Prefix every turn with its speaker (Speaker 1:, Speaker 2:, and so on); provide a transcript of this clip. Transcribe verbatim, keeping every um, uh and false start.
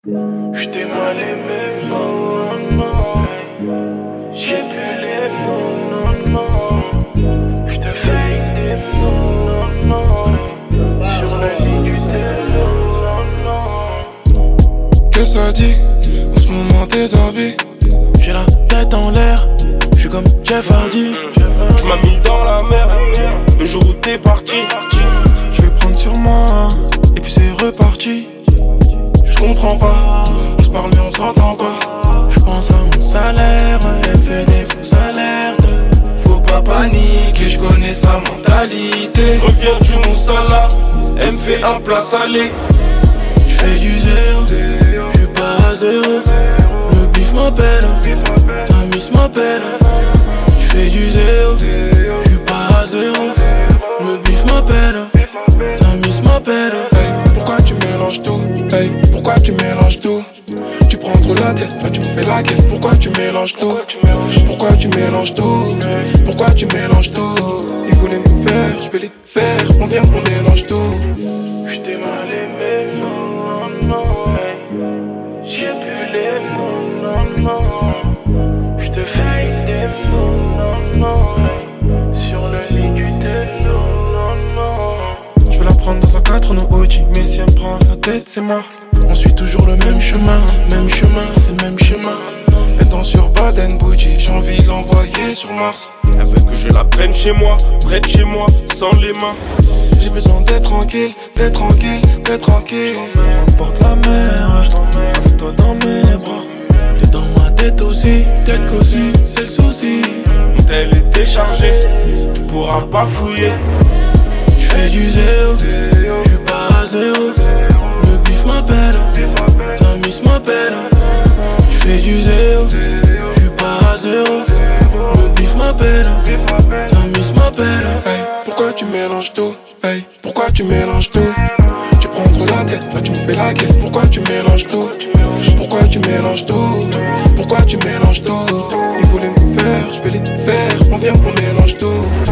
Speaker 1: J't'ai mal aimé, non, non, hey. J'ai plus les mots, non, non. J'te fais une démo, non, non, hey. Sur la ligne du télo, non, non.
Speaker 2: Que ça dit, en ce moment tes habits.
Speaker 3: J'ai la tête en l'air, j'suis comme Jeff Hardy.
Speaker 4: Tu m'as mis dans la merde, le jour où t'es parti.
Speaker 3: Je vais prendre sur moi, et puis c'est reparti.
Speaker 2: Je comprends pas, on se parle mais on s'entend pas.
Speaker 3: Je pense à mon salaire, elle fait des fausses alertes.
Speaker 2: Faut pas paniquer, je connais sa mentalité.
Speaker 4: Reviens du Moussala, elle me fait un plat salé.
Speaker 3: J'fais du zéro, j'suis pas à zéro. Le bif m'appelle, ta miss m'appelle. J'fais du zéro, j'suis pas à zéro. Le bif m'appelle, ta miss m'appelle.
Speaker 2: Hey, pourquoi tu mélanges tout? Hey, pourquoi tu mélanges tout? Tu prends trop la tête, là tu me fais la gueule. Pourquoi tu mélanges tout? Pourquoi tu mélanges tout? Pourquoi tu mélanges tout? Ils voulaient me faire, je vais les faire. On vient, on mélange tout.
Speaker 1: J't'ai mal aimé, non, non, non, hey. J'ai plus les mots, non, non. J'te fais une démo, non, non, hey. Sur la ligne du télo, non, non.
Speaker 3: Je veux la prendre dans un quatre no O G, mais si elle me prend la tête, c'est mort. On suit toujours le même chemin, même chemin, c'est le même schéma.
Speaker 2: Étant sur Baden Bougie, j'ai envie de l'envoyer sur Mars.
Speaker 4: Elle veut que je la prenne chez moi, près de chez moi, sans les mains.
Speaker 2: J'ai besoin d'être tranquille, d'être tranquille, d'être tranquille.
Speaker 3: On porte la mer, avec toi dans mes bras. T'es dans ma tête aussi, tête qu'aussi, c'est le souci.
Speaker 4: Mon tel est déchargé, tu pourras pas fouiller.
Speaker 3: J'fais du zéro, j'suis pas à zéro. Le bif m'appelle, ta miss m'appelle. J'fais du zéro, j'suis pas à zéro. Le bif m'appelle, ta miss m'appelle.
Speaker 2: Hey, pourquoi tu mélanges tout? Hey, pourquoi tu mélanges tout? Tu prends trop la tête, là tu me fais la gueule. Pourquoi tu mélanges tout? Pourquoi tu mélanges tout? Pourquoi tu mélanges tout? Ils voulaient me faire, je vais les faire. On vient, on mélange tout.